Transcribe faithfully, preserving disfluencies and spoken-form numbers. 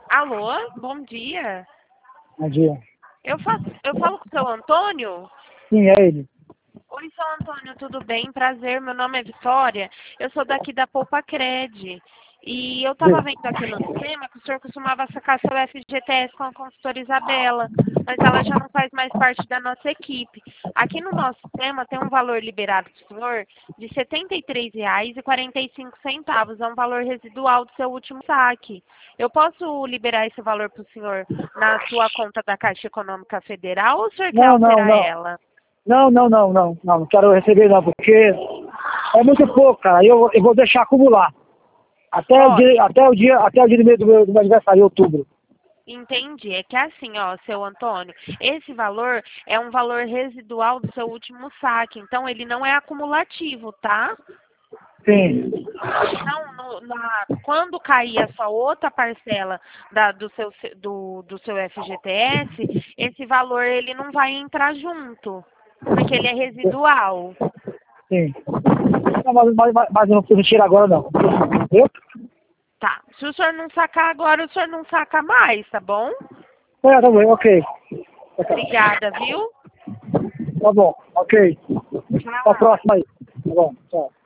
Alô, bom dia. Bom dia. Eu, faço, eu falo com o seu Antônio? Sim, é ele. Oi, seu Antônio, tudo bem? Prazer, meu nome é Vitória. Eu sou daqui da Poupa Cred. E eu estava vendo aqui no sistema que o senhor costumava sacar seu F G T S com a consultora Isabela, mas ela já não faz mais parte da nossa equipe. Aqui no nosso sistema tem um valor liberado para o senhor de setenta e três reais e quarenta e cinco centavos, é um valor residual do seu último saque. Eu posso liberar esse valor para o senhor na sua conta da Caixa Econômica Federal ou o senhor quer Não, não, alterar não. ela? Não, não, não, não. Não, não quero receber não, porque é muito pouco, cara. Eu, eu vou deixar acumular. Até o Ó, dia, até o dia, até o dia do meu, do meu do meu aniversário, em outubro. entendi. É que é assim, ó, seu Antônio, esse valor é um valor residual do seu último saque, então ele não é acumulativo, tá? Sim. Então, no- na- quando cair a sua outra parcela da- do, seu, do, do seu F G T S, esse valor ele não vai entrar junto, porque ele é residual. Sim. Não, mas, mas, mas mas eu não preciso tirar agora, não. Entendeu? Tá. Se o senhor não sacar agora, o senhor não saca mais, tá bom? É, tá bom, ok. Obrigada, viu? Tá bom, ok. Até a Tchau. próxima aí. Tá bom, tchau.